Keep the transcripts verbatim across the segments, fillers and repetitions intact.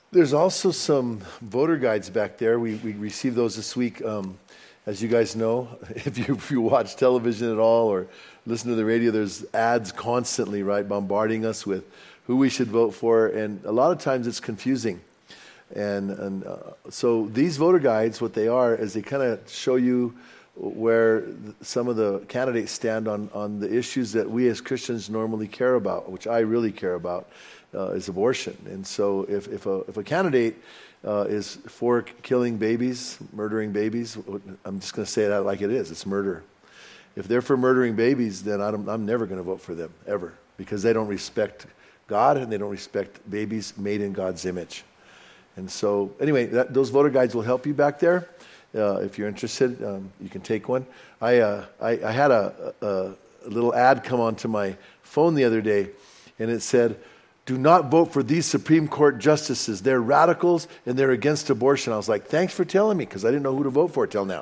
There's also some voter guides back there. We we received those this week. Um, as you guys know, if you if you watch television at all or listen to the radio, there's ads constantly, right, bombarding us with who we should vote for, and a lot of times it's confusing. And and uh, so these voter guides, what they are, is they kind of show you where some of the candidates stand on, on the issues that we as Christians normally care about, which I really care about, uh, is abortion. And so if, if, a, if a candidate uh, is for killing babies, murdering babies, I'm just going to say it out like it is, it's murder. If they're for murdering babies, then I don't, I'm never going to vote for them, ever, because they don't respect God and they don't respect babies made in God's image. And so anyway, that, those voter guides will help you back there. Uh, if you're interested, um, you can take one. I uh, I, I had a, a, a little ad come onto my phone the other day, and it said, "Do not vote for these Supreme Court justices. They're radicals and they're against abortion." I was like, "Thanks for telling me," because I didn't know who to vote for till now.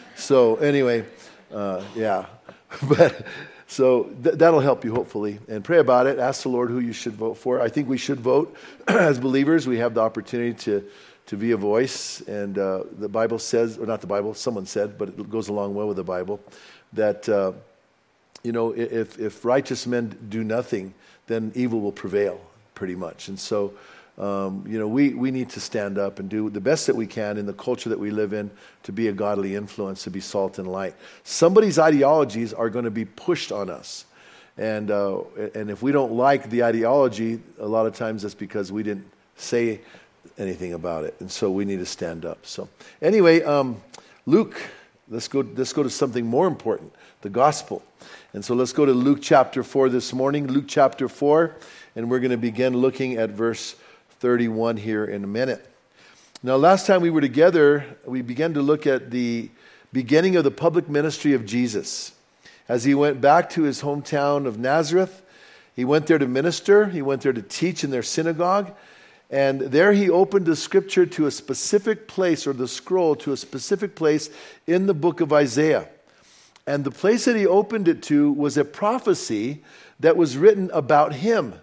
So anyway, uh, yeah, but so th- that'll help you hopefully, and pray about it. Ask the Lord who you should vote for. I think we should vote as believers. We have the opportunity to. to be a voice, and uh, the Bible says, or not the Bible, someone said, but it goes along well with the Bible, that, uh, you know, if, if righteous men do nothing, then evil will prevail, pretty much. And so, um, you know, we, we need to stand up and do the best that we can in the culture that we live in to be a godly influence, to be salt and light. Somebody's ideologies are going to be pushed on us. And, uh, and if we don't like the ideology, a lot of times that's because we didn't say anything about it, and so we need to stand up. So anyway, um, Luke, let's go let's go to something more important, the gospel. And so let's go to Luke chapter four this morning, Luke chapter four, and we're going to begin looking at verse thirty-one here in a minute. Now, last time we were together, we began to look at the beginning of the public ministry of Jesus. As he went back to his hometown of Nazareth, he went there to minister, he went there to teach in their synagogue. And there he opened the scripture to a specific place, or the scroll to a specific place in the book of Isaiah. And the place that he opened it to was a prophecy that was written about him.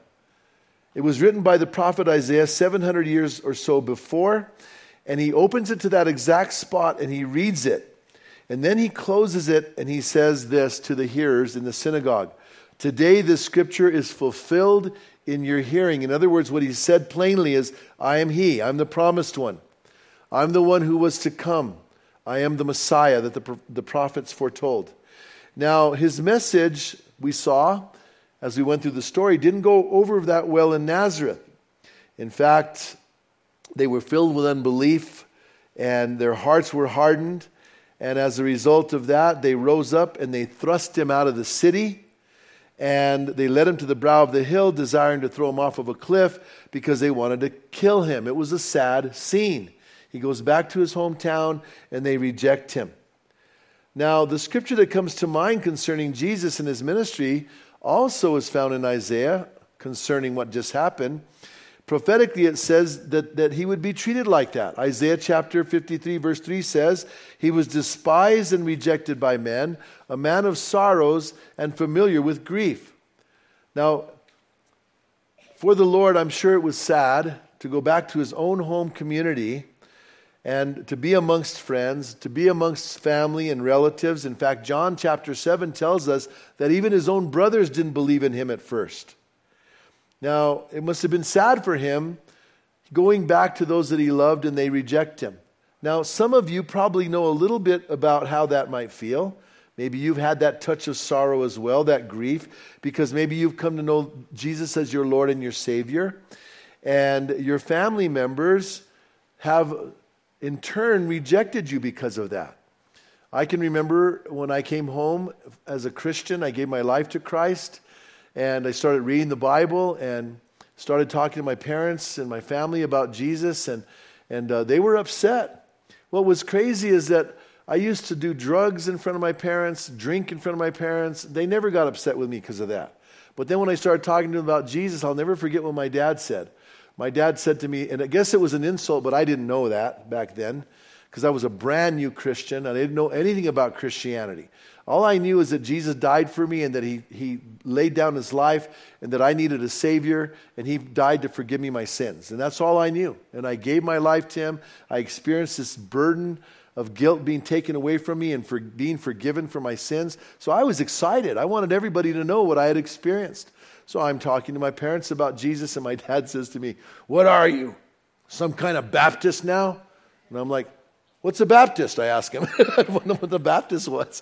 It was written by the prophet Isaiah seven hundred years or so before. And he opens it to that exact spot and he reads it. And then he closes it and he says this to the hearers in the synagogue. "Today this scripture is fulfilled in your hearing." In other words, what he said plainly is, I am he, I'm the promised one. I'm the one who was to come. I am the Messiah that the, the prophets foretold. Now, his message, we saw, as we went through the story, didn't go over that well in Nazareth. In fact, they were filled with unbelief, and their hearts were hardened. And as a result of that, they rose up and they thrust him out of the city. And they led him to the brow of the hill, desiring to throw him off of a cliff because they wanted to kill him. It was a sad scene. He goes back to his hometown and they reject him. Now, the scripture that comes to mind concerning Jesus and his ministry also is found in Isaiah concerning what just happened. Prophetically, it says that, that he would be treated like that. Isaiah chapter fifty-three, verse three says, "He was despised and rejected by men, a man of sorrows and familiar with grief." Now, for the Lord, I'm sure it was sad to go back to his own home community and to be amongst friends, to be amongst family and relatives. In fact, John chapter seven tells us that even his own brothers didn't believe in him at first. Now, it must have been sad for him going back to those that he loved and they reject him. Now, some of you probably know a little bit about how that might feel. Maybe you've had that touch of sorrow as well, that grief, because maybe you've come to know Jesus as your Lord and your Savior. And your family members have, in turn, rejected you because of that. I can remember when I came home as a Christian, I gave my life to Christ. And I started reading the Bible and started talking to my parents and my family about Jesus, and, and uh, they were upset. What was crazy is that I used to do drugs in front of my parents, drink in front of my parents. They never got upset with me because of that. But then when I started talking to them about Jesus, I'll never forget what my dad said. My dad said to me, and I guess it was an insult, but I didn't know that back then because I was a brand new Christian and I didn't know anything about Christianity. All I knew is that Jesus died for me and that he, he laid down his life and that I needed a Savior and he died to forgive me my sins. And that's all I knew. And I gave my life to him. I experienced this burden of guilt being taken away from me and for being forgiven for my sins. So I was excited. I wanted everybody to know what I had experienced. So I'm talking to my parents about Jesus, and my dad says to me, "What are you, some kind of Baptist now?" And I'm like, "What's a Baptist?" I asked him. I don't know what the Baptist was.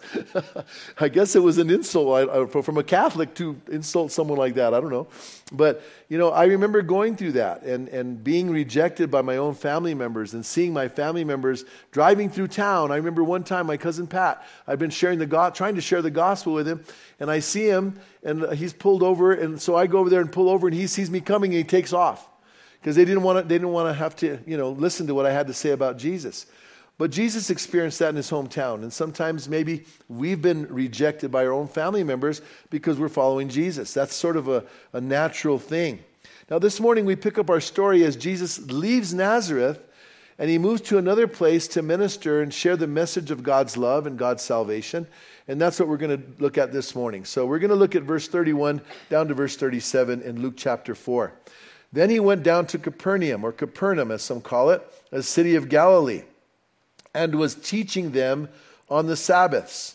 I guess it was an insult from a Catholic to insult someone like that. I don't know. But, you know, I remember going through that and, and being rejected by my own family members and seeing my family members driving through town. I remember one time my cousin Pat, I'd been sharing the go- trying to share the gospel with him, and I see him, and he's pulled over, and so I go over there and pull over, and he sees me coming, and he takes off because they didn't want to. They didn't want to have to, you know, listen to what I had to say about Jesus. But Jesus experienced that in his hometown. And sometimes maybe we've been rejected by our own family members because we're following Jesus. That's sort of a, a natural thing. Now this morning we pick up our story as Jesus leaves Nazareth and he moves to another place to minister and share the message of God's love and God's salvation. And that's what we're going to look at this morning. So we're going to look at verse thirty-one down to verse thirty-seven in Luke chapter four. Then he went down to Capernaum, or Capernaum as some call it, a city of Galilee, and was teaching them on the Sabbaths.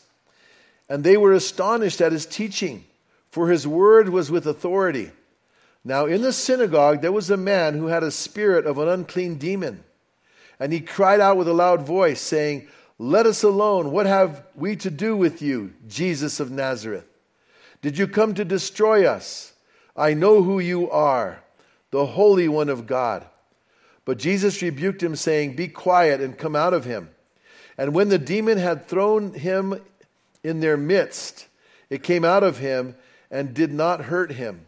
And they were astonished at his teaching, for his word was with authority. Now in the synagogue there was a man who had a spirit of an unclean demon. And he cried out with a loud voice, saying, "Let us alone. What have we to do with you, Jesus of Nazareth? Did you come to destroy us? I know who you are, the Holy One of God." But Jesus rebuked him, saying, "Be quiet and come out of him." And when the demon had thrown him in their midst, it came out of him and did not hurt him.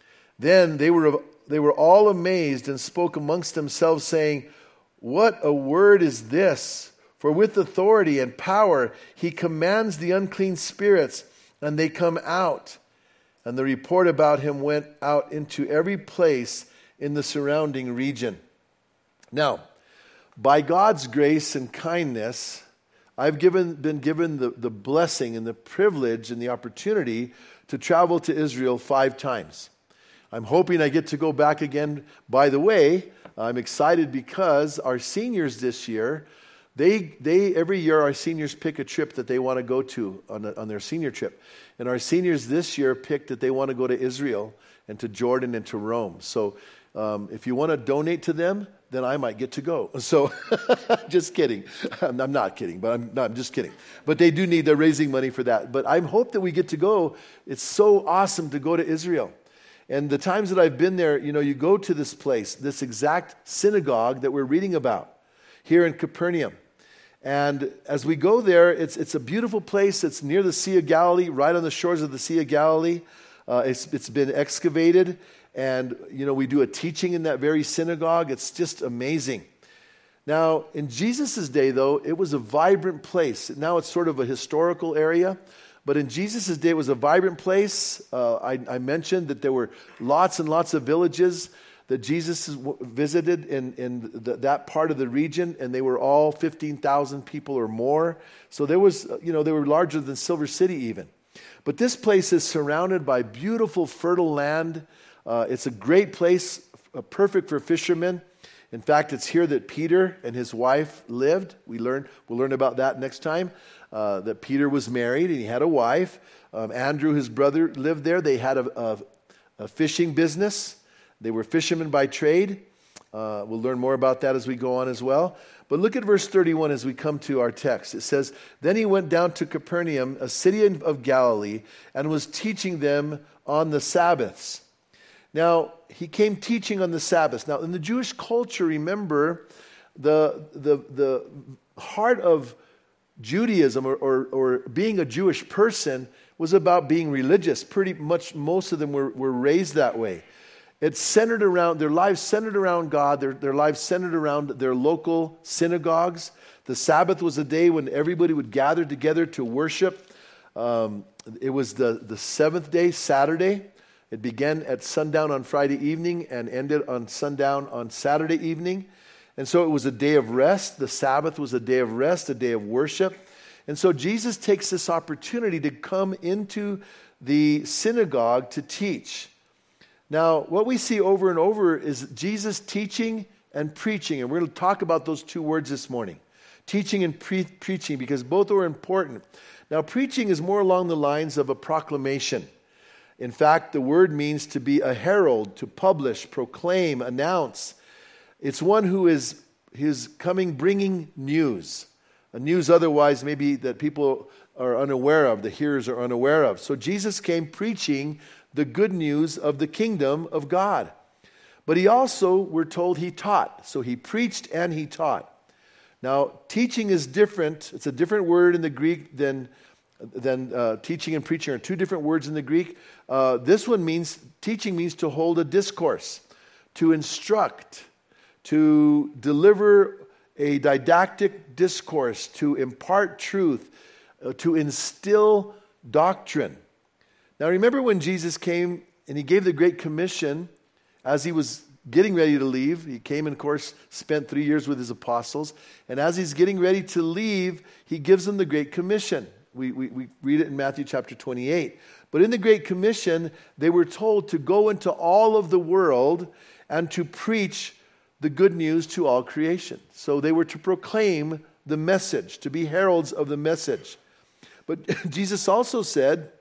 Then they were, they were all amazed and spoke amongst themselves, saying, "What a word is this? For with authority and power he commands the unclean spirits, and they come out." And the report about him went out into every place in the surrounding region. Now, by God's grace and kindness, I've given, been given the, the blessing and the privilege and the opportunity to travel to Israel five times. I'm hoping I get to go back again. By the way, I'm excited because our seniors this year, they they every year our seniors pick a trip that they want to go to on, a, on their senior trip. And our seniors this year picked that they want to go to Israel and to Jordan and to Rome. So um, if you want to donate to them, then I might get to go. So, just kidding. I'm, I'm not kidding, but I'm, no, I'm just kidding. But they do need, they're raising money for that. But I hope that we get to go. It's so awesome to go to Israel. And the times that I've been there, you know, you go to this place, this exact synagogue that we're reading about here in Capernaum. And as we go there, it's it's a beautiful place. It's near the Sea of Galilee, right on the shores of the Sea of Galilee. Uh, it's it's been excavated. And, you know, we do a teaching in that very synagogue. It's just amazing. Now, in Jesus' day, though, it was a vibrant place. Now it's sort of a historical area. But in Jesus' day, it was a vibrant place. Uh, I, I mentioned that there were lots and lots of villages that Jesus visited in, in the, that part of the region. And they were all fifteen thousand people or more. So there was, you know, they were larger than Silver City even. But this place is surrounded by beautiful, fertile land. Uh, it's a great place, uh, perfect for fishermen. In fact, it's here that Peter and his wife lived. We learn, we'll learn about that next time, uh, that Peter was married and he had a wife. Um, Andrew, his brother, lived there. They had a, a, a fishing business. They were fishermen by trade. Uh, we'll learn more about that as we go on as well. But look at verse thirty-one as we come to our text. It says, "Then he went down to Capernaum, a city of Galilee, and was teaching them on the Sabbaths." Now, he came teaching on the Sabbath. Now, in the Jewish culture, remember, the the the heart of Judaism or, or, or being a Jewish person was about being religious. Pretty much most of them were, were raised that way. It's centered around, their lives centered around God, their, their lives centered around their local synagogues. The Sabbath was a day when everybody would gather together to worship. Um, it was the, the seventh day, Saturday. It began at sundown on Friday evening and ended on sundown on Saturday evening. And so it was a day of rest. The Sabbath was a day of rest, a day of worship. And so Jesus takes this opportunity to come into the synagogue to teach. Now, what we see over and over is Jesus teaching and preaching. And we're going to talk about those two words this morning. Teaching and pre- preaching, because both are important. Now, preaching is more along the lines of a proclamation. In fact, the word means to be a herald, to publish, proclaim, announce. It's one who is, is coming bringing news. A news otherwise maybe that people are unaware of, the hearers are unaware of. So Jesus came preaching the good news of the kingdom of God. But he also, we're told, he taught. So he preached and he taught. Now, teaching is different. It's a different word in the Greek than, than uh, teaching and preaching are two different words in the Greek. Uh, this one means, teaching means to hold a discourse, to instruct, to deliver a didactic discourse, to impart truth, uh, to instill doctrine. Now, remember when Jesus came and he gave the Great Commission as he was getting ready to leave. He came and, of course, spent three years with his apostles. And as he's getting ready to leave, he gives them the Great Commission. We, we, we read it in Matthew chapter twenty-eight. But in the Great Commission, they were told to go into all of the world and to preach the good news to all creation. So they were to proclaim the message, to be heralds of the message. But Jesus also said,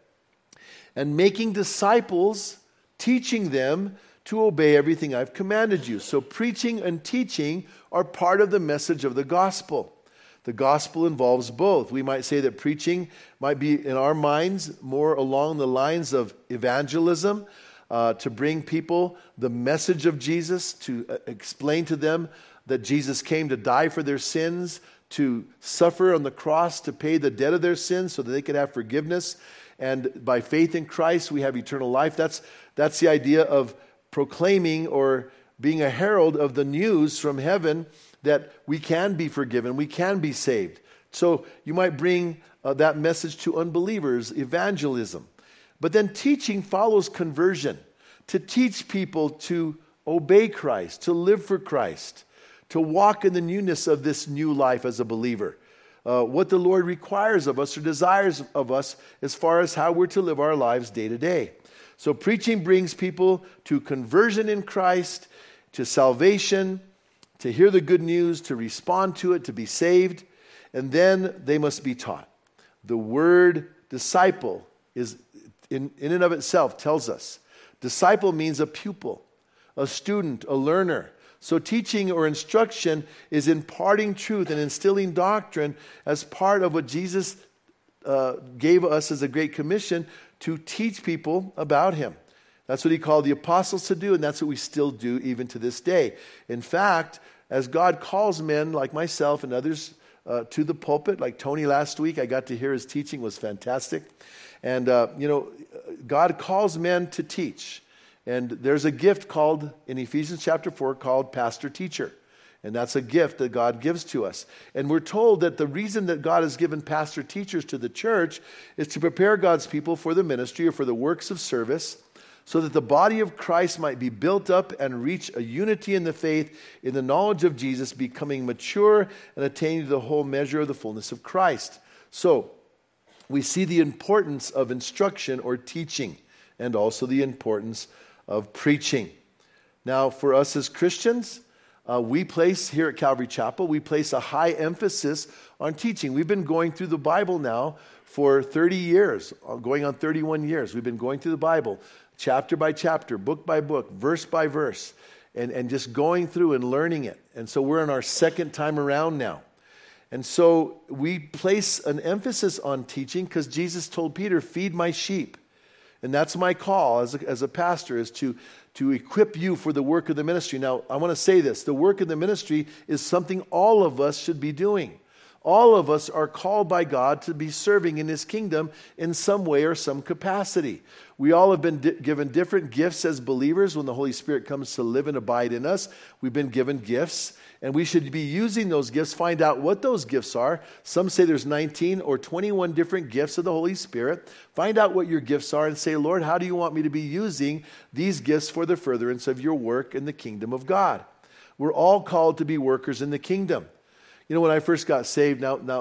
and making disciples, teaching them to obey everything I've commanded you. So preaching and teaching are part of the message of the gospel. The gospel involves both. We might say that preaching might be, in our minds, more along the lines of evangelism, uh, to bring people the message of Jesus, to uh, explain to them that Jesus came to die for their sins, to suffer on the cross to pay the debt of their sins so that they could have forgiveness. And by faith in Christ, we have eternal life. That's, that's the idea of proclaiming or being a herald of the news from heaven that we can be forgiven, we can be saved. So you might bring uh, that message to unbelievers, evangelism. But then teaching follows conversion, to teach people to obey Christ, to live for Christ, to walk in the newness of this new life as a believer. Uh, what the Lord requires of us or desires of us as far as how we're to live our lives day to day. So preaching brings people to conversion in Christ, to salvation, to hear the good news, to respond to it, to be saved, and then they must be taught. The word disciple is, in, in and of itself, tells us. Disciple means a pupil, a student, a learner. So teaching or instruction is imparting truth and instilling doctrine as part of what Jesus uh, gave us as a great commission to teach people about him. That's what he called the apostles to do, and that's what we still do even to this day. In fact, as God calls men like myself and others uh, to the pulpit, like Tony last week, I got to hear his teaching, was fantastic. And, uh, you know, God calls men to teach. And there's a gift called, in Ephesians chapter four, called pastor-teacher. And that's a gift that God gives to us. And we're told that the reason that God has given pastor-teachers to the church is to prepare God's people for the ministry or for the works of service, so that the body of Christ might be built up and reach a unity in the faith, in the knowledge of Jesus, becoming mature and attaining to the whole measure of the fullness of Christ. So, we see the importance of instruction or teaching, and also the importance of preaching. Now, for us as Christians, uh, we place, here at Calvary Chapel, we place a high emphasis on teaching. We've been going through the Bible now for thirty years, going on thirty-one years. We've been going through the Bible, chapter by chapter, book by book, verse by verse, and, and just going through and learning it. And so we're in our second time around now. And so we place an emphasis on teaching because Jesus told Peter, feed my sheep. And that's my call as a, as a pastor, is to, to equip you for the work of the ministry. Now, I want to say this. The work of the ministry is something all of us should be doing. All of us are called by God to be serving in his kingdom in some way or some capacity. We all have been di- given different gifts as believers. When the Holy Spirit comes to live and abide in us, we've been given gifts, and we should be using those gifts, find out what those gifts are. Some say there's nineteen or twenty-one different gifts of the Holy Spirit. Find out what your gifts are and say, Lord, how do you want me to be using these gifts for the furtherance of your work in the kingdom of God? We're all called to be workers in the kingdom. You know, when I first got saved, now, now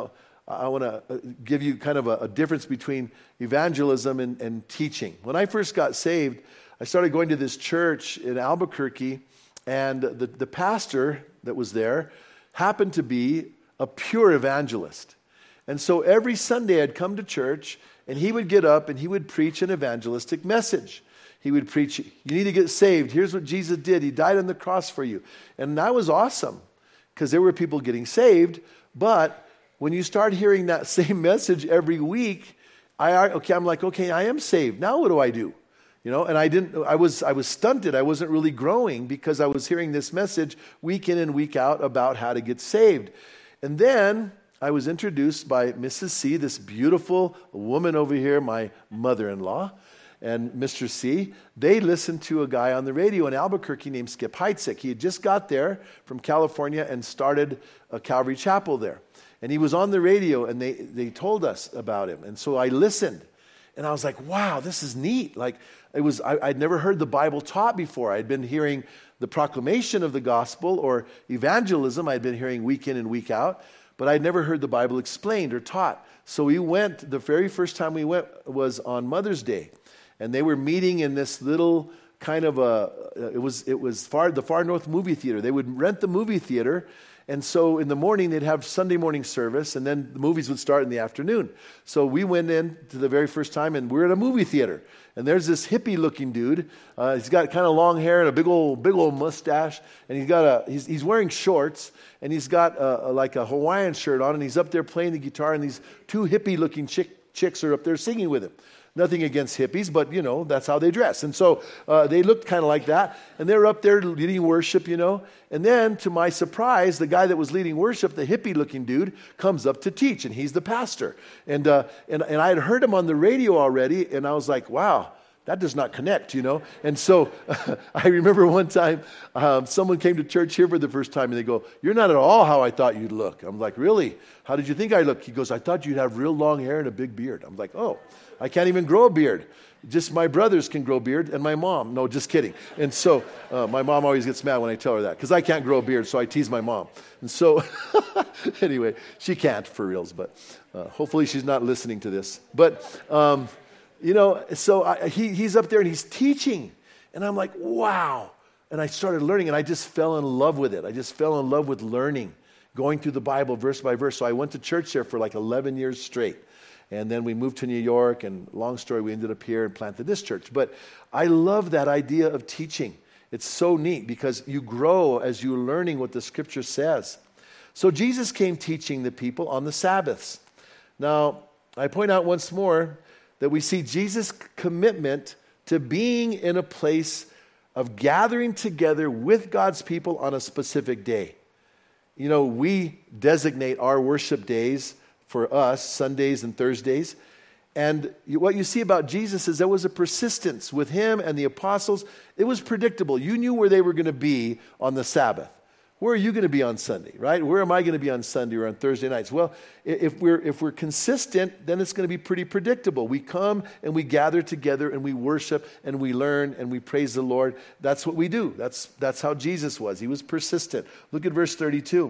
I want to give you kind of a, a difference between evangelism and, and teaching. When I first got saved, I started going to this church in Albuquerque, and the, the pastor that was there happened to be a pure evangelist. And so every Sunday I'd come to church, and he would get up and he would preach an evangelistic message. He would preach, you need to get saved. Here's what Jesus did. He died on the cross for you. And that was awesome because there were people getting saved. But when you start hearing that same message every week, I okay, I'm like, okay, I am saved. Now what do I do? You know, and I didn't, I was, I was stunted. I wasn't really growing because I was hearing this message week in and week out about how to get saved. And then I was introduced by Missus C, this beautiful woman over here, my mother-in-law, and Mister C. They listened to a guy on the radio in Albuquerque named Skip Heitzig. He had just got there from California and started a Calvary Chapel there. And he was on the radio, and they, they told us about him. And so I listened, and I was like, wow, this is neat. Like, it was, I, I'd never heard the Bible taught before. I'd been hearing the proclamation of the gospel or evangelism. I'd been hearing week in and week out, but I'd never heard the Bible explained or taught. So we went, the very first time we went was on Mother's Day. And they were meeting in this little kind of a, it was it was far the Far North movie theater. They would rent the movie theater, and so in the morning they'd have Sunday morning service, and then the movies would start in the afternoon. So we went in to the very first time, and we're in a movie theater. And there's this hippie-looking dude. Uh, he's got kind of long hair and a big old big old mustache, and he's got a he's he's wearing shorts, and he's got a, a, like a Hawaiian shirt on, and he's up there playing the guitar, and these two hippie-looking chick, chicks are up there singing with him. Nothing against hippies, but, you know, that's how they dress. And so uh, they looked kind of like that. And they were up there leading worship, you know. And then, to my surprise, the guy that was leading worship, the hippie-looking dude, comes up to teach. And he's the pastor. And, uh, and, and I had heard him on the radio already. And I was like, wow, that does not connect, you know. And so I remember one time um, someone came to church here for the first time. And they go, you're not at all how I thought you'd look. I'm like, really? How did you think I look? He goes, I thought you'd have real long hair and a big beard. I'm like, oh. I can't even grow a beard. Just my brothers can grow a beard, and my mom. No, just kidding. And so uh, my mom always gets mad when I tell her that, because I can't grow a beard, so I tease my mom. And so anyway, she can't for reals, but uh, hopefully she's not listening to this. But, um, you know, so I, he, he's up there, and he's teaching. And I'm like, wow. And I started learning, and I just fell in love with it. I just fell in love with learning, going through the Bible verse by verse. So I went to church there for like eleven years straight. And then we moved to New York, and long story, we ended up here and planted this church. But I love that idea of teaching. It's so neat because you grow as you're learning what the Scripture says. So Jesus came teaching the people on the Sabbaths. Now, I point out once more that we see Jesus' commitment to being in a place of gathering together with God's people on a specific day. You know, we designate our worship days for us, Sundays and Thursdays. And what you see about Jesus is there was a persistence with him and the apostles. It was predictable. You knew where they were going to be on the Sabbath. Where are you going to be on Sunday, right? Where am I going to be on Sunday or on Thursday nights? Well, if we're if we're consistent, then it's going to be pretty predictable. We come and we gather together and we worship and we learn and we praise the Lord. That's what we do. That's that's how Jesus was. He was persistent. Look at verse thirty-two.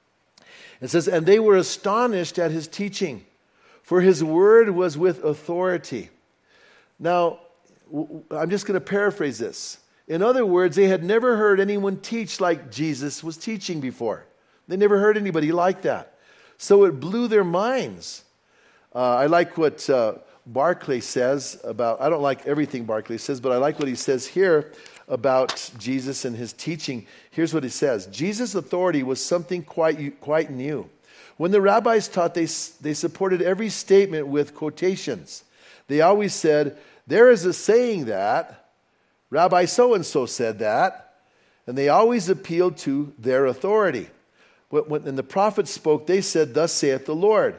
It says, and they were astonished at his teaching, for his word was with authority. Now, I'm just going to paraphrase this. In other words, they had never heard anyone teach like Jesus was teaching before. They never heard anybody like that. So it blew their minds. Uh, I like what uh, Barclay says about, I don't like everything Barclay says, but I like what he says here about Jesus and his teaching. Here's what he says. Jesus' authority was something quite quite new. When the rabbis taught, they, they supported every statement with quotations. They always said, there is a saying that, Rabbi so-and-so said that, and they always appealed to their authority. When, when the prophets spoke, they said, thus saith the Lord.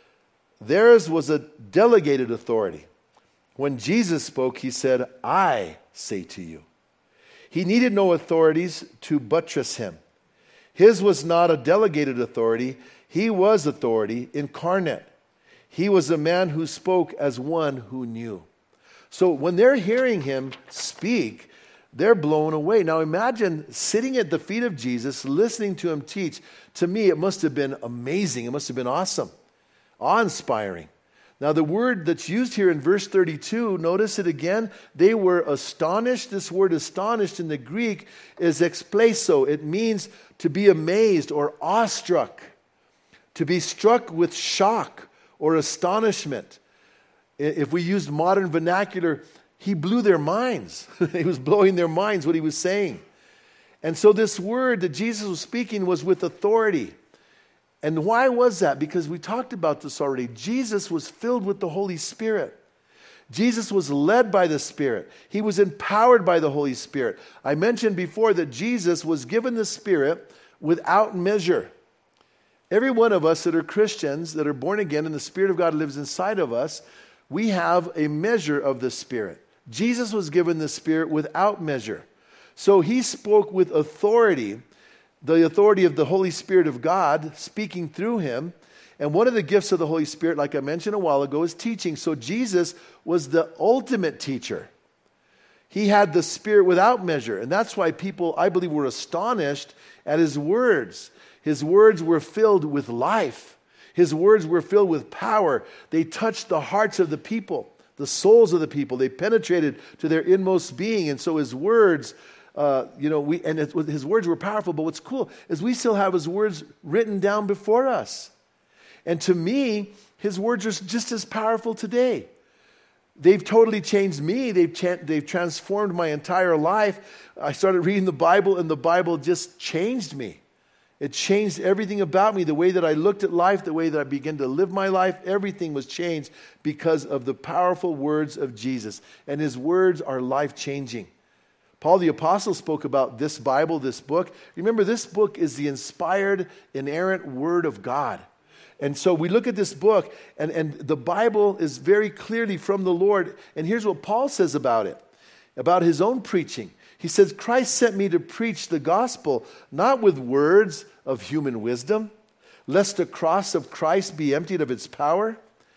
Theirs was a delegated authority. When Jesus spoke, he said, I say to you. He needed no authorities to buttress him. His was not a delegated authority. He was authority incarnate. He was a man who spoke as one who knew. So when they're hearing him speak, they're blown away. Now imagine sitting at the feet of Jesus, listening to him teach. To me, it must have been amazing. It must have been awesome. awe-inspiring. Now, the word that's used here in verse thirty-two, notice it again. They were astonished. This word astonished in the Greek is expleso. It means to be amazed or awestruck, to be struck with shock or astonishment. If we used modern vernacular, he blew their minds. He was blowing their minds what he was saying. And so this word that Jesus was speaking was with authority. And why was that? Because we talked about this already. Jesus was filled with the Holy Spirit. Jesus was led by the Spirit. He was empowered by the Holy Spirit. I mentioned before that Jesus was given the Spirit without measure. Every one of us that are Christians, that are born again, and the Spirit of God lives inside of us, we have a measure of the Spirit. Jesus was given the Spirit without measure. So he spoke with authority, the authority of the Holy Spirit of God speaking through him. And one of the gifts of the Holy Spirit, like I mentioned a while ago, is teaching. So Jesus was the ultimate teacher. He had the Spirit without measure. And that's why people, I believe, were astonished at his words. His words were filled with life. His words were filled with power. They touched the hearts of the people, the souls of the people. They penetrated to their inmost being. And so his words... Uh, you know, we and it, his words were powerful, but what's cool is we still have his words written down before us. And to me, his words are just as powerful today. They've totally changed me. They've, cha- they've transformed my entire life. I started reading the Bible, and the Bible just changed me. It changed everything about me, the way that I looked at life, the way that I began to live my life. Everything was changed because of the powerful words of Jesus. And his words are life-changing. Paul the Apostle spoke about this Bible, this book. Remember, this book is the inspired, inerrant Word of God. And so we look at this book, and, and the Bible is very clearly from the Lord. And here's what Paul says about it, about his own preaching. He says, Christ sent me to preach the gospel, not with words of human wisdom, lest the cross of Christ be emptied of its power.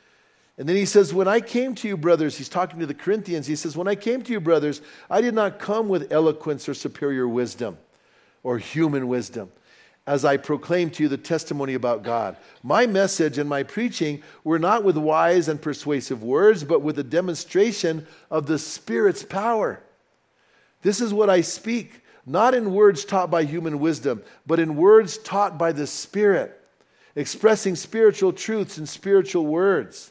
And then he says, when I came to you, brothers, he's talking to the Corinthians, he says, when I came to you, brothers, I did not come with eloquence or superior wisdom or human wisdom, as I proclaimed to you the testimony about God. My message and my preaching were not with wise and persuasive words, but with a demonstration of the Spirit's power. This is what I speak, not in words taught by human wisdom, but in words taught by the Spirit, expressing spiritual truths in spiritual words.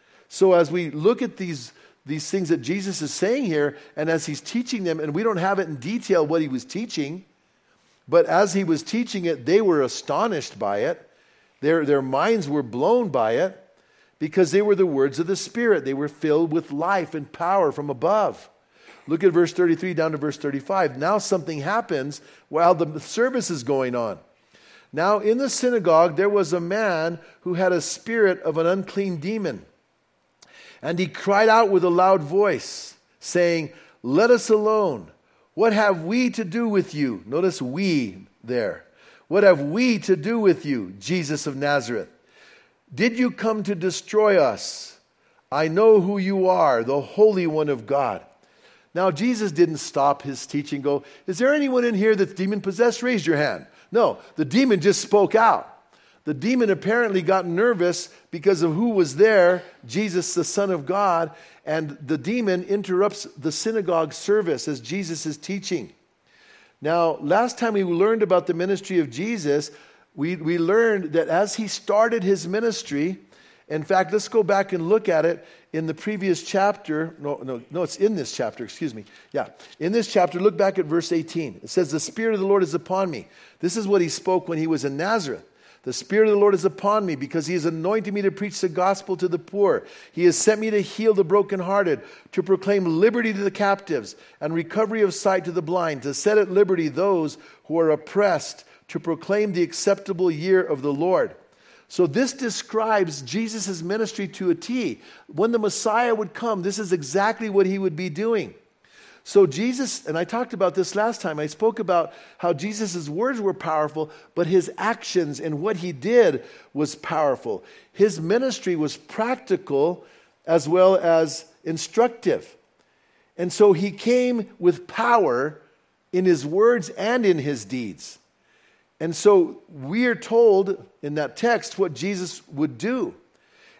So as we look at these, these things that Jesus is saying here, and as he's teaching them, and we don't have it in detail what he was teaching, but as he was teaching it, they were astonished by it. Their, their minds were blown by it because they were the words of the Spirit. They were filled with life and power from above. Look at verse thirty-three down to verse thirty-five. Now something happens while the service is going on. Now in the synagogue there was a man who had a spirit of an unclean demon. And he cried out with a loud voice, saying, let us alone. What have we to do with you? Notice we there. What have we to do with you, Jesus of Nazareth? Did you come to destroy us? I know who you are, the Holy One of God. Now, Jesus didn't stop his teaching and go, is there anyone in here that's demon-possessed? Raise your hand. No, the demon just spoke out. The demon apparently got nervous because of who was there, Jesus, the Son of God, and the demon interrupts the synagogue service as Jesus is teaching. Now, last time we learned about the ministry of Jesus, we, we learned that as he started his ministry, in fact, let's go back and look at it in the previous chapter. No, no, no, it's in this chapter, excuse me. Yeah, in this chapter, look back at verse eighteen. It says, the Spirit of the Lord is upon me. This is what he spoke when he was in Nazareth. The Spirit of the Lord is upon me because he has anointed me to preach the gospel to the poor. He has sent me to heal the brokenhearted, to proclaim liberty to the captives and recovery of sight to the blind, to set at liberty those who are oppressed, to proclaim the acceptable year of the Lord. So this describes Jesus' ministry to a T. When the Messiah would come, this is exactly what he would be doing. So Jesus, and I talked about this last time, I spoke about how Jesus' words were powerful, but his actions and what he did was powerful. His ministry was practical as well as instructive. And so he came with power in his words and in his deeds. And so we are told in that text what Jesus would do.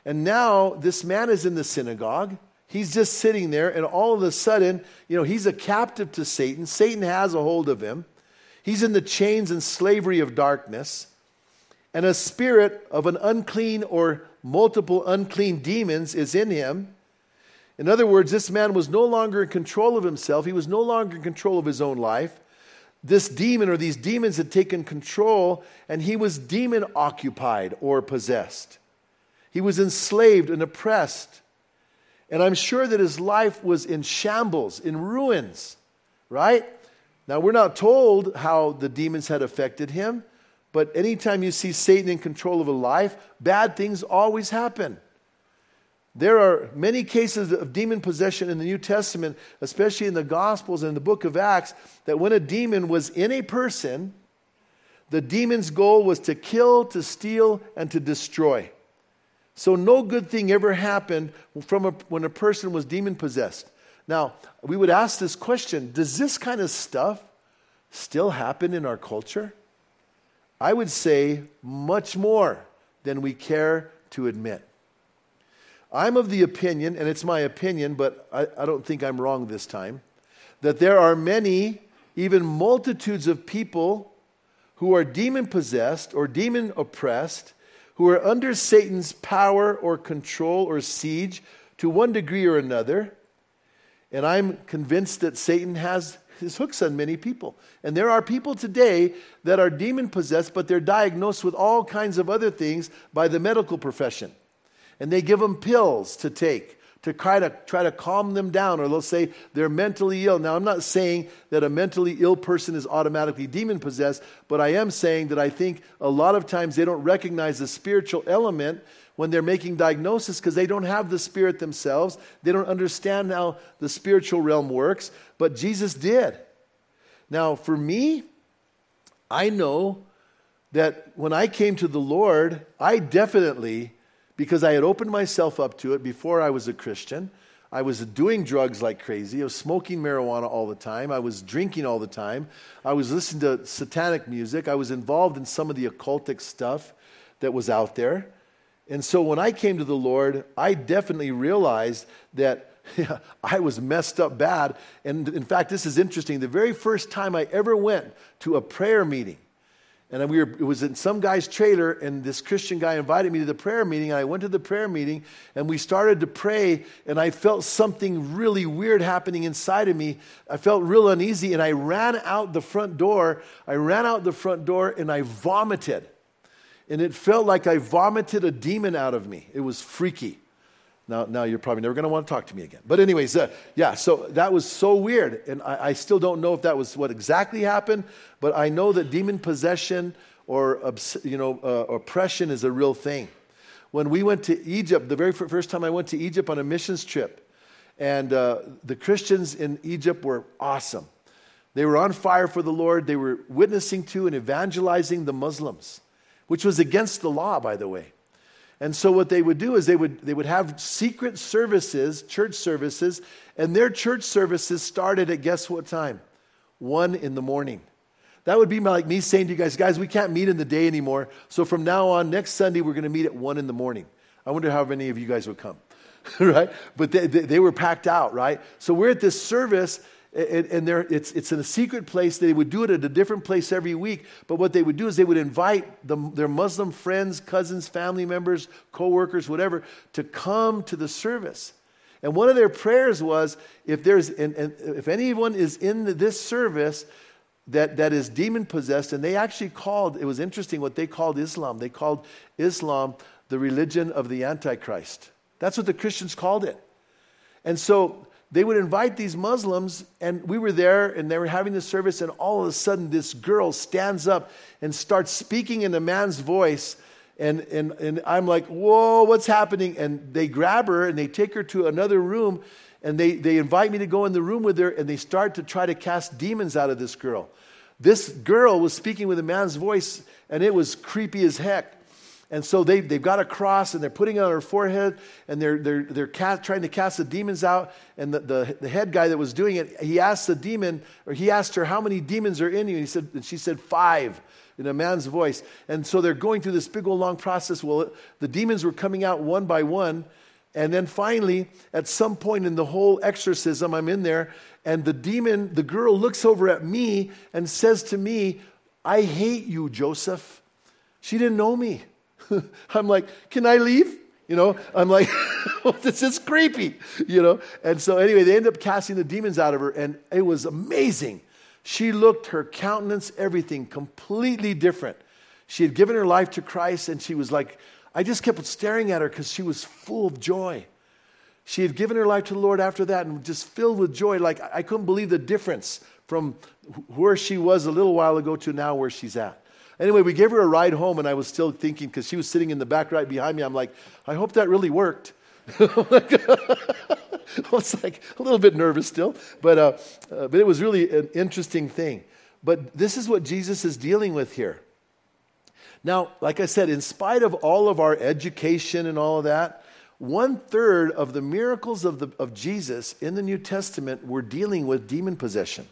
And now this man is in the synagogue. He's just sitting there, and all of a sudden, you know, he's a captive to Satan. Satan has a hold of him. He's in the chains and slavery of darkness. And a spirit of an unclean or multiple unclean demons is in him. In other words, this man was no longer in control of himself. He was no longer in control of his own life. This demon or these demons had taken control, and he was demon occupied or possessed. He was enslaved and oppressed. And I'm sure that his life was in shambles, in ruins, right? Now, we're not told how the demons had affected him, but anytime you see Satan in control of a life, bad things always happen. There are many cases of demon possession in the New Testament, especially in the Gospels and in the book of Acts, that when a demon was in a person, the demon's goal was to kill, to steal, and to destroy. So no good thing ever happened from a, when a person was demon-possessed. Now, we would ask this question, does this kind of stuff still happen in our culture? I would say much more than we care to admit. I'm of the opinion, and it's my opinion, but I, I don't think I'm wrong this time, that there are many, even multitudes of people who are demon-possessed or demon-oppressed, who are under Satan's power or control or siege to one degree or another. And I'm convinced that Satan has his hooks on many people. And there are people today that are demon-possessed, but they're diagnosed with all kinds of other things by the medical profession. And they give them pills to take to try to try to calm them down, or they'll say they're mentally ill. Now, I'm not saying that a mentally ill person is automatically demon-possessed, but I am saying that I think a lot of times they don't recognize the spiritual element when they're making diagnosis because they don't have the Spirit themselves. They don't understand how the spiritual realm works, but Jesus did. Now, for me, I know that when I came to the Lord, I definitely, because I had opened myself up to it before I was a Christian. I was doing drugs like crazy. I was smoking marijuana all the time. I was drinking all the time. I was listening to satanic music. I was involved in some of the occultic stuff that was out there. And so when I came to the Lord, I definitely realized that yeah, I was messed up bad. And in fact, this is interesting. The very first time I ever went to a prayer meeting, and we were, it was in some guy's trailer, and this Christian guy invited me to the prayer meeting, and I went to the prayer meeting, and we started to pray, and I felt something really weird happening inside of me. I felt real uneasy, and I ran out the front door. I ran out the front door, and I vomited. And it felt like I vomited a demon out of me. It was freaky. Now, now you're probably never going to want to talk to me again. But anyways, uh, yeah, so that was so weird. And I, I still don't know if that was what exactly happened, but I know that demon possession or you know uh, oppression is a real thing. When we went to Egypt, the very first time I went to Egypt on a missions trip, and uh, the Christians in Egypt were awesome. They were on fire for the Lord. They were witnessing to and evangelizing the Muslims, which was against the law, by the way. And so what they would do is they would they would have secret services, church services, and their church services started at guess what time? One in the morning. That would be like me saying to you guys, guys, we can't meet in the day anymore. So from now on, next Sunday, we're going to meet at one in the morning. I wonder how many of you guys would come, right? But they, they, they were packed out, right? So we're at this service, and, and they're, it's, it's in a secret place. They would do it at a different place every week. But what they would do is they would invite the, their Muslim friends, cousins, family members, co-workers, whatever, to come to the service. And one of their prayers was, if there's, and, and if anyone is in this service that, that is demon-possessed, and they actually called, it was interesting what they called Islam. They called Islam the religion of the Antichrist. That's what the Christians called it. And so they would invite these Muslims, and we were there, and they were having the service, and all of a sudden this girl stands up and starts speaking in a man's voice, and, and, and I'm like, whoa, what's happening? And they grab her, and they take her to another room, and they, they invite me to go in the room with her, and they start to try to cast demons out of this girl. This girl was speaking with a man's voice, and it was creepy as heck. And so they, they've got a cross, and they're putting it on her forehead, and they're, they're, they're cast, trying to cast the demons out. And the, the, the head guy that was doing it, he asked the demon, or he asked her, how many demons are in you? And, he said, and she said, five. in a man's voice. And so they're going through this big old long process. Well, the demons were coming out one by one. And then finally, at some point in the whole exorcism, I'm in there, and the demon, the girl looks over at me and says to me, I hate you, Joseph. She didn't know me. I'm like, can I leave? You know, I'm like, this is creepy, you know. And so anyway, they end up casting the demons out of her, and it was amazing. She looked, her countenance, everything completely different. She had given her life to Christ, and she was like, I just kept staring at her because she was full of joy. She had given her life to the Lord after that and just filled with joy. Like, I couldn't believe the difference from where she was a little while ago to now where she's at. Anyway, we gave her a ride home, and I was still thinking, because she was sitting in the back right behind me, I'm like, I hope that really worked. I was like a little bit nervous still, but, uh, uh, but it was really an interesting thing. But this is what Jesus is dealing with here. Now, like I said, in spite of all of our education and all of that, one third of the miracles of, the, of Jesus in the New Testament were dealing with demon possession.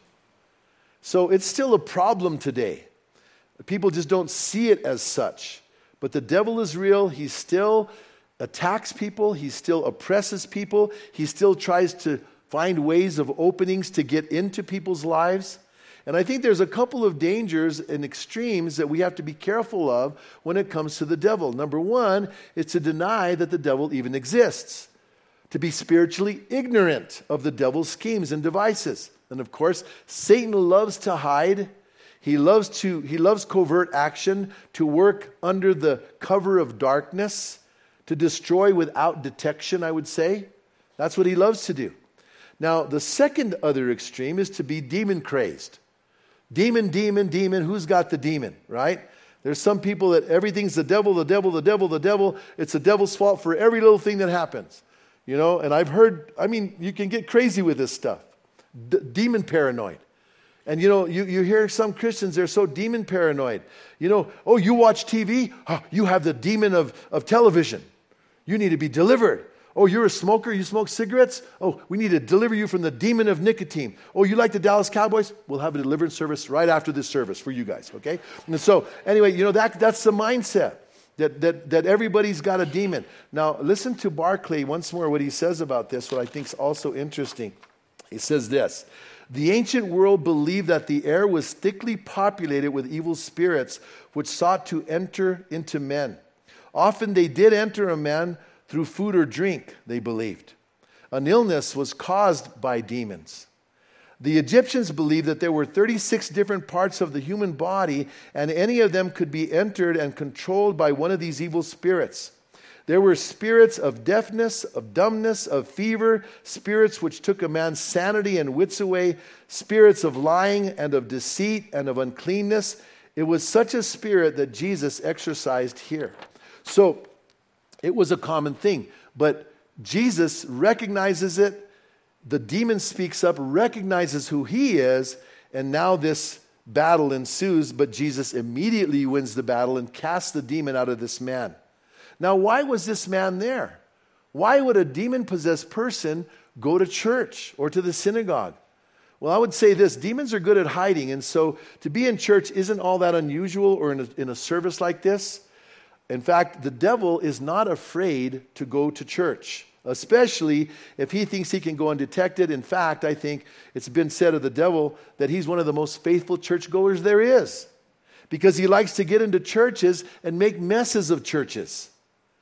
So it's still a problem today. People just don't see it as such. But the devil is real. He still attacks people. He still oppresses people. He still tries to find ways of openings to get into people's lives. And I think there's a couple of dangers and extremes that we have to be careful of when it comes to the devil. Number one is to deny that the devil even exists, to be spiritually ignorant of the devil's schemes and devices. And of course, Satan loves to hide. He loves to he loves covert action, to work under the cover of darkness, to destroy without detection, I would say. That's what he loves to do. Now, the second other extreme is to be demon crazed. Demon, demon, demon, who's got the demon, right? There's some people that everything's the devil, the devil, the devil, the devil. It's the devil's fault for every little thing that happens. You know, and I've heard, I mean, you can get crazy with this stuff. D- demon paranoid. And you know, you, you hear some Christians, they're so demon paranoid. You know, oh, you watch T V? Oh, you have the demon of, of television. You need to be delivered. Oh, you're a smoker? You smoke cigarettes? Oh, we need to deliver you from the demon of nicotine. Oh, you like the Dallas Cowboys? We'll have a deliverance service right after this service for you guys, okay? And so, anyway, you know, that that's the mindset, that, that, that everybody's got a demon. Now, listen to Barclay once more, what he says about this, what I think is also interesting. He says this: the ancient world believed that the air was thickly populated with evil spirits which sought to enter into men. Often they did enter a man through food or drink, they believed. An illness was caused by demons. The Egyptians believed that there were thirty-six different parts of the human body, and any of them could be entered and controlled by one of these evil spirits. There were spirits of deafness, of dumbness, of fever, spirits which took a man's sanity and wits away, spirits of lying and of deceit and of uncleanness. It was such a spirit that Jesus exorcised here. So it was a common thing, but Jesus recognizes it. The demon speaks up, recognizes who he is, and now this battle ensues, but Jesus immediately wins the battle and casts the demon out of this man. Now, why was this man there? Why would a demon-possessed person go to church or to the synagogue? Well, I would say this: demons are good at hiding, and so to be in church isn't all that unusual, or in a, in a service like this. In fact, the devil is not afraid to go to church, especially if he thinks he can go undetected. In fact, I think it's been said of the devil that he's one of the most faithful churchgoers there is, because he likes to get into churches and make messes of churches.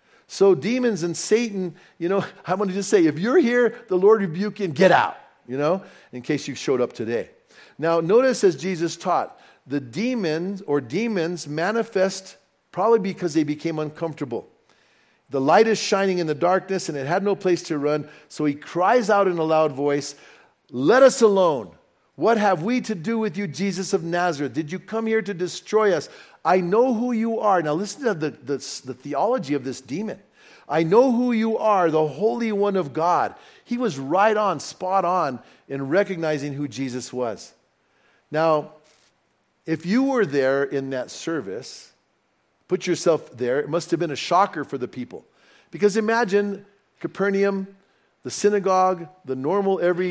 So demons and Satan, you know, I want to just say, if you're here, the Lord rebuke you and get out, you know, in case you showed up today. Now, notice as Jesus taught, the demons or demons manifest probably because they became uncomfortable. The light is shining in the darkness and it had no place to run. So he cries out in a loud voice, "Let us alone. What have we to do with you, Jesus of Nazareth? Did you come here to destroy us? I know who you are." Now listen to the, the, the theology of this demon. I know who you are, the Holy One of God. He was right on, spot on in recognizing who Jesus was. Now, if you were there in that service, put yourself there, it must have been a shocker for the people. Because imagine Capernaum, the synagogue, the normal every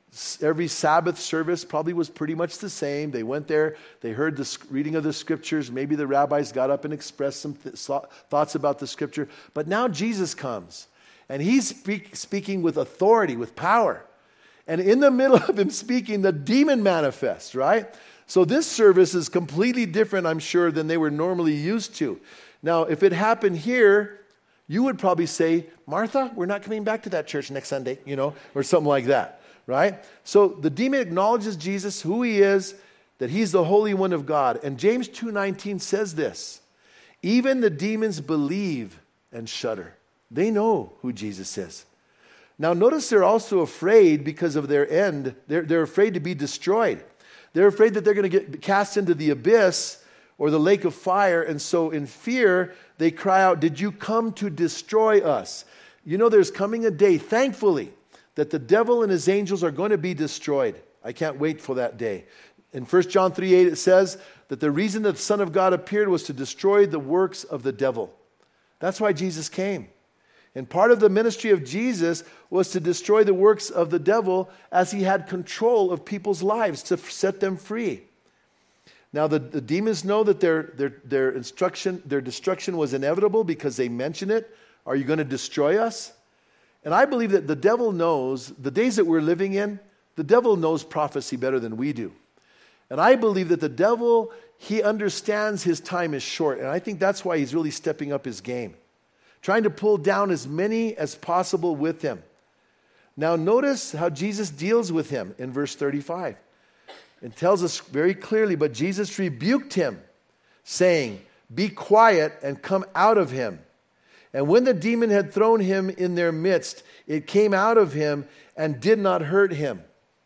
Every Sabbath service probably was pretty much the same. They went there, they heard the reading of the scriptures. Maybe the rabbis got up and expressed some th- thoughts about the scripture. But now Jesus comes, and he's speak, speaking with authority, with power. And in the middle of him speaking, the demon manifests, right? So this service is completely different, I'm sure, than they were normally used to. Now, if it happened here, you would probably say, Martha, we're not coming back to that church next Sunday, you know, or something like that. Right? So the demon acknowledges Jesus, who he is, that he's the Holy One of God. And James two nineteen says this, even the demons believe and shudder. They know who Jesus is. Now notice they're also afraid because of their end. They're, they're afraid to be destroyed. They're afraid that they're going to get cast into the abyss or the lake of fire. And so in fear, they cry out, did you come to destroy us? You know, there's coming a day, thankfully, that the devil and his angels are going to be destroyed. I can't wait for that day. In First John three eight, it says that the reason that the Son of God appeared was to destroy the works of the devil. That's why Jesus came. And part of the ministry of Jesus was to destroy the works of the devil as he had control of people's lives, to set them free. Now, the, the demons know that their, their, their instruction, their destruction was inevitable because they mention it. Are you going to destroy us? And I believe that the devil knows, the days that we're living in, the devil knows prophecy better than we do. And I believe that the devil, he understands his time is short. And I think that's why he's really stepping up his game, trying to pull down as many as possible with him. Now notice how Jesus deals with him in verse thirty-five. It tells us very clearly, but Jesus rebuked him, saying, be quiet and come out of him. And when the demon had thrown him in their midst, it came out of him and did not hurt him.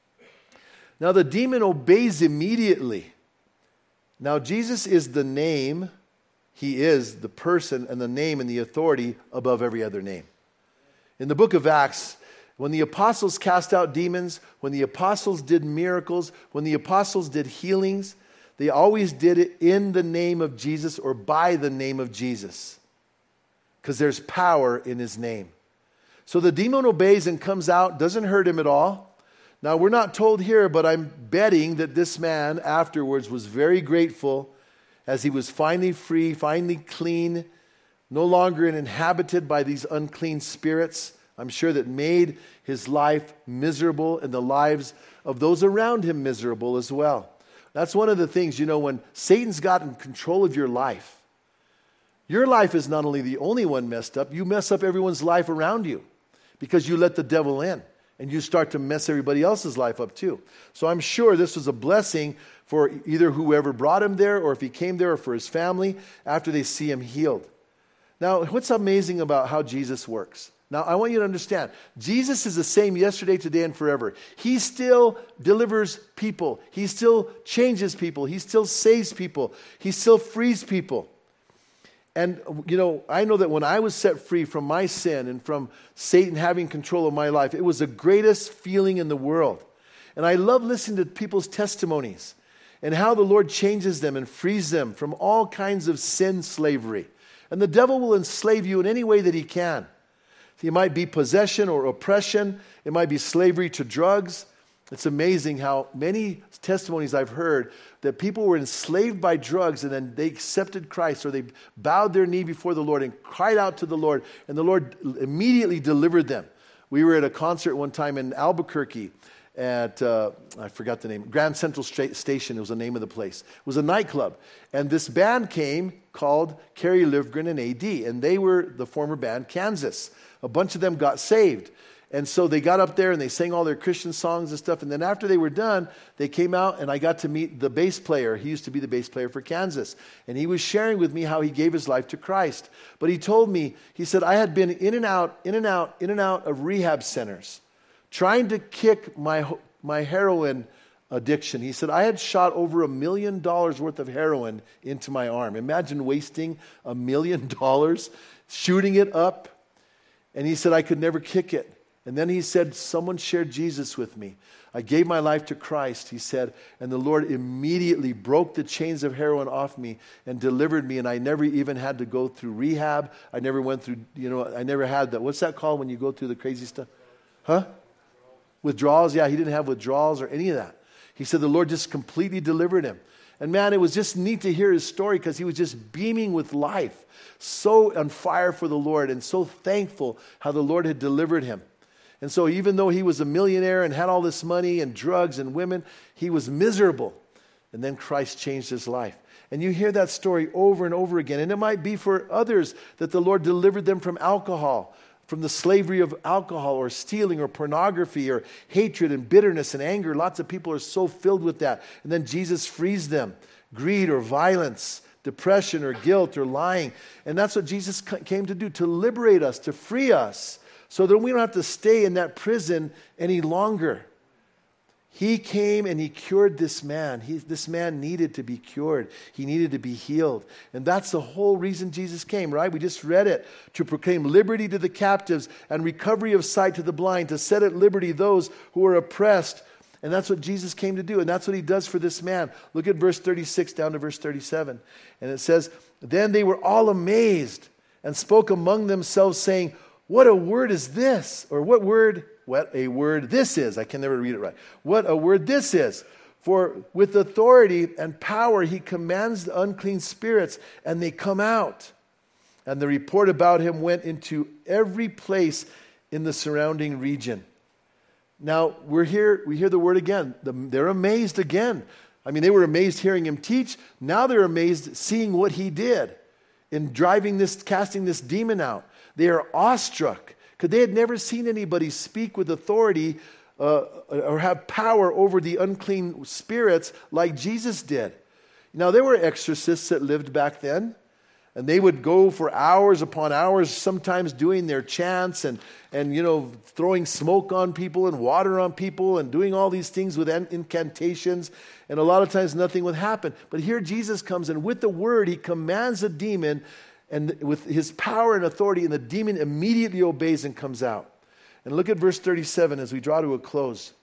Now the demon obeys immediately. Now Jesus is the name, he is the person and the name and the authority above every other name. In the book of Acts, when the apostles cast out demons, when the apostles did miracles, when the apostles did healings, they always did it in the name of Jesus or by the name of Jesus. Because there's power in his name. So the demon obeys and comes out, doesn't hurt him at all. Now we're not told here, but I'm betting that this man afterwards was very grateful as he was finally free, finally clean, no longer inhabited by these unclean spirits. I'm sure that made his life miserable and the lives of those around him miserable as well. That's one of the things, you know, when Satan's got in control of your life, your life is not only the only one messed up, you mess up everyone's life around you because you let the devil in and you start to mess everybody else's life up too. So I'm sure this was a blessing for either whoever brought him there or if he came there or for his family after they see him healed. Now, what's amazing about how Jesus works? Now, I want you to understand, Jesus is the same yesterday, today, and forever. He still delivers people. He still changes people. He still saves people. He still frees people. And, you know, I know that when I was set free from my sin and from Satan having control of my life, it was the greatest feeling in the world. And I love listening to people's testimonies and how the Lord changes them and frees them from all kinds of sin slavery. And the devil will enslave you in any way that he can. It might be possession or oppression. It might be slavery to drugs. It's amazing how many testimonies I've heard that people were enslaved by drugs and then they accepted Christ or they bowed their knee before the Lord and cried out to the Lord and the Lord immediately delivered them. We were at a concert one time in Albuquerque at, uh, I forgot the name, Grand Central Station, it was the name of the place. It was a nightclub. And this band came called Kerry Livgren and A D, and they were the former band Kansas. A bunch of them got saved. And so they got up there and they sang all their Christian songs and stuff. And then after they were done, they came out and I got to meet the bass player. He used to be the bass player for Kansas. And he was sharing with me how he gave his life to Christ. But he told me, he said, I had been in and out, in and out, in and out of rehab centers, trying to kick my, my heroin addiction. He said, I had shot over a million dollars worth of heroin into my arm. Imagine wasting a million dollars, shooting it up. And he said, I could never kick it. And then he said, someone shared Jesus with me. I gave my life to Christ, he said, and the Lord immediately broke the chains of heroin off me and delivered me, and I never even had to go through rehab. I never went through, you know, I never had that. What's that called when you go through the crazy stuff? Huh? Withdrawals? Yeah, he didn't have withdrawals or any of that. He said the Lord just completely delivered him. And man, it was just neat to hear his story because he was just beaming with life, so on fire for the Lord and so thankful how the Lord had delivered him. And so even though he was a millionaire and had all this money and drugs and women, he was miserable. And then Christ changed his life. And you hear that story over and over again. And it might be for others that the Lord delivered them from alcohol, from the slavery of alcohol or stealing or pornography or hatred and bitterness and anger. Lots of people are so filled with that. And then Jesus frees them. Greed or violence, depression or guilt or lying. And that's what Jesus came to do, to liberate us, to free us, so that we don't have to stay in that prison any longer. He came and he cured this man. He, this man needed to be cured. He needed to be healed. And that's the whole reason Jesus came, right? We just read it. To proclaim liberty to the captives and recovery of sight to the blind, to set at liberty those who are oppressed. And that's what Jesus came to do. And that's what he does for this man. Look at verse thirty-six down to verse thirty-seven. And it says, then they were all amazed and spoke among themselves, saying, what a word is this? Or what word? What a word this is. I can never read it right. What a word this is. For with authority and power he commands the unclean spirits, and they come out. And the report about him went into every place in the surrounding region. Now, we're here, we hear the word again. The, they're amazed again. I mean, they were amazed hearing him teach. Now they're amazed seeing what he did in driving this, casting this demon out. They are awestruck because they had never seen anybody speak with authority uh, or have power over the unclean spirits like Jesus did. Now, there were exorcists that lived back then, and they would go for hours upon hours, sometimes doing their chants and, and you know, throwing smoke on people and water on people and doing all these things with incantations. And a lot of times nothing would happen. But here Jesus comes, and with the word, he commands a demon, and with his power and authority, and the demon immediately obeys and comes out. And look at verse thirty-seven as we draw to a close.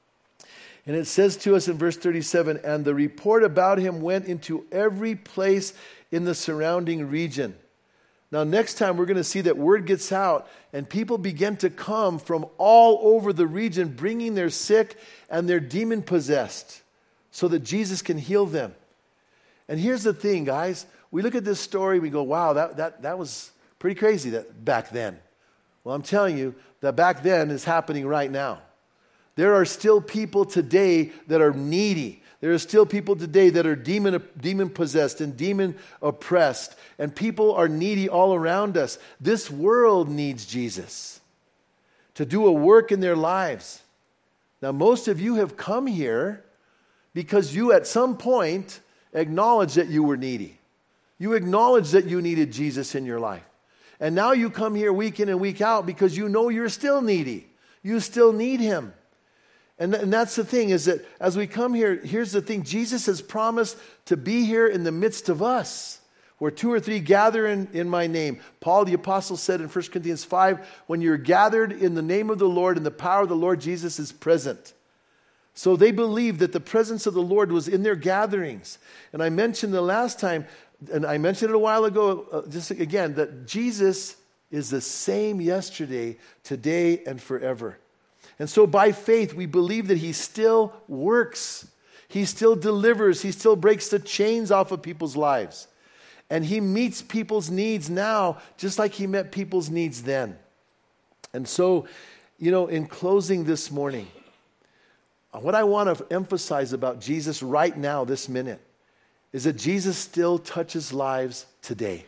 And it says to us in verse thirty-seven, and the report about him went into every place in the surrounding region. Now, next time we're going to see that word gets out, and people begin to come from all over the region, bringing their sick and their demon-possessed, so that Jesus can heal them. And here's the thing, guys. We look at this story, we go, wow, that, that, that was pretty crazy that back then. Well, I'm telling you that back then is happening right now. There are still people today that are needy. There are still people today that are demon, demon possessed and demon oppressed. And people are needy all around us. This world needs Jesus to do a work in their lives. Now, most of you have come here because you at some point acknowledged that you were needy. You acknowledged that you needed Jesus in your life. And now you come here week in and week out because you know you're still needy. You still need him. And, th- and that's the thing, is that as we come here, here's the thing. Jesus has promised to be here in the midst of us. Where two or three gather in, in my name. Paul the apostle said in First Corinthians five, when you're gathered in the name of the Lord and the power of the Lord Jesus is present. So they believed that the presence of the Lord was in their gatherings. And I mentioned the last time, and I mentioned it a while ago, uh, just again, that Jesus is the same yesterday, today, and forever. And so by faith, we believe that he still works. He still delivers. He still breaks the chains off of people's lives. And he meets people's needs now, just like he met people's needs then. And so, you know, in closing this morning, what I want to emphasize about Jesus right now, this minute, is that Jesus still touches lives today.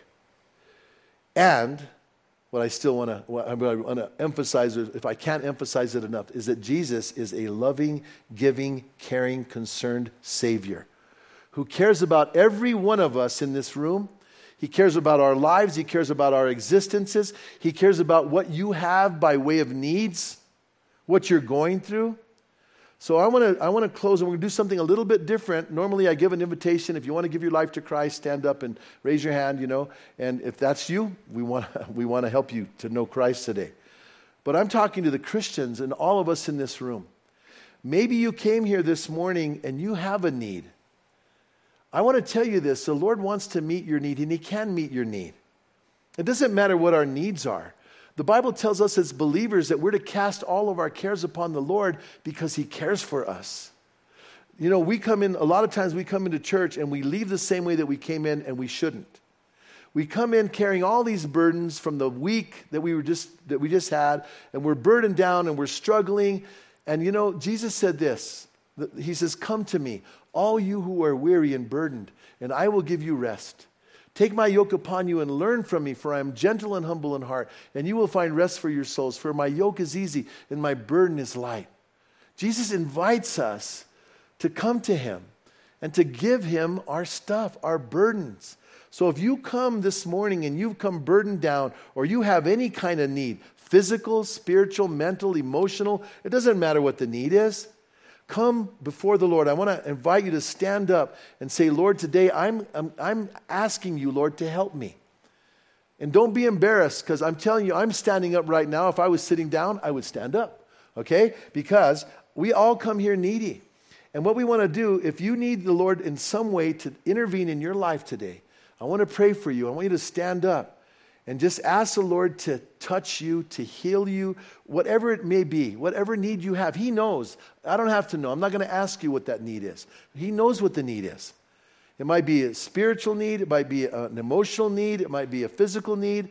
And what I still want to, what I want to emphasize, if I can't emphasize it enough, is that Jesus is a loving, giving, caring, concerned Savior who cares about every one of us in this room. He cares about our lives. He cares about our existences. He cares about what you have by way of needs, what you're going through. So I want to I want to close, and we're going to do something a little bit different. Normally I give an invitation. If you want to give your life to Christ, stand up and raise your hand, you know. And if that's you, we want we want to help you to know Christ today. But I'm talking to the Christians and all of us in this room. Maybe you came here this morning and you have a need. I want to tell you this. The Lord wants to meet your need, and he can meet your need. It doesn't matter what our needs are. The Bible tells us as believers that we're to cast all of our cares upon the Lord because He cares for us. You know, we come in, a lot of times we come into church and we leave the same way that we came in, and we shouldn't. We come in carrying all these burdens from the week that we were just that we just had, and we're burdened down and we're struggling. And you know, Jesus said this. He says, "Come to me, all you who are weary and burdened, and I will give you rest. Take my yoke upon you and learn from me, for I am gentle and humble in heart, and you will find rest for your souls. For my yoke is easy and my burden is light." Jesus invites us to come to Him and to give Him our stuff, our burdens. So if you come this morning and you've come burdened down, or you have any kind of need, physical, spiritual, mental, emotional, it doesn't matter what the need is, come before the Lord. I want to invite you to stand up and say, "Lord, today I'm, I'm, I'm asking you, Lord, to help me." And don't be embarrassed, because I'm telling you, I'm standing up right now. If I was sitting down, I would stand up, okay? Because we all come here needy. And what we want to do, if you need the Lord in some way to intervene in your life today, I want to pray for you. I want you to stand up and just ask the Lord to touch you, to heal you, whatever it may be, whatever need you have. He knows. I don't have to know. I'm not going to ask you what that need is. He knows what the need is. It might be a spiritual need. It might be an emotional need. It might be a physical need.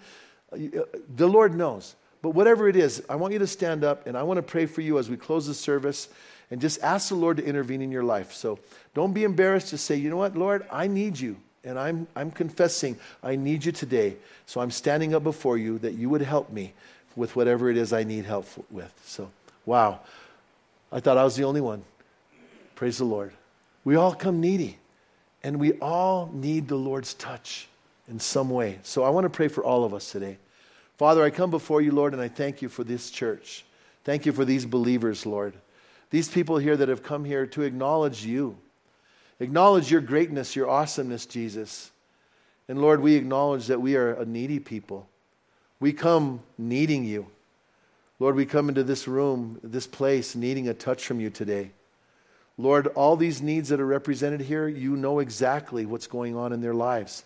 The Lord knows. But whatever it is, I want you to stand up, and I want to pray for you as we close the service, and just ask the Lord to intervene in your life. So don't be embarrassed to say, "You know what, Lord, I need you. And I'm, I'm confessing I need you today. So I'm standing up before you that you would help me with whatever it is I need help with." So, wow. I thought I was the only one. Praise the Lord. We all come needy. And we all need the Lord's touch in some way. So I want to pray for all of us today. Father, I come before you, Lord, and I thank you for this church. Thank you for these believers, Lord. These people here that have come here to acknowledge you. Acknowledge your greatness, your awesomeness, Jesus. And Lord, we acknowledge that we are a needy people. We come needing you. Lord, we come into this room, this place, needing a touch from you today. Lord, all these needs that are represented here, you know exactly what's going on in their lives.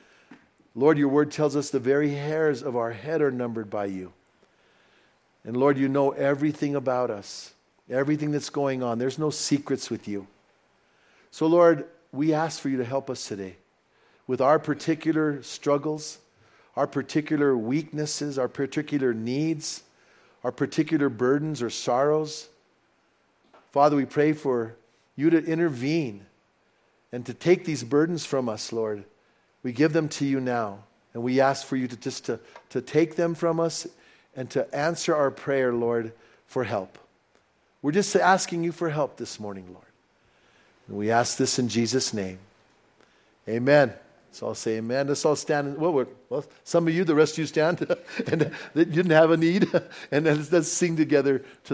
Lord, your word tells us the very hairs of our head are numbered by you. And Lord, you know everything about us, everything that's going on. There's no secrets with you. So, Lord, we ask for you to help us today with our particular struggles, our particular weaknesses, our particular needs, our particular burdens or sorrows. Father, we pray for you to intervene and to take these burdens from us, Lord. We give them to you now, and we ask for you to just to, to take them from us and to answer our prayer, Lord, for help. We're just asking you for help this morning, Lord. And we ask this in Jesus' name. Amen. So I'll say amen. Let's all stand. Well, well, some of you, the rest of you stand. And you didn't have a need. And let's, let's sing together to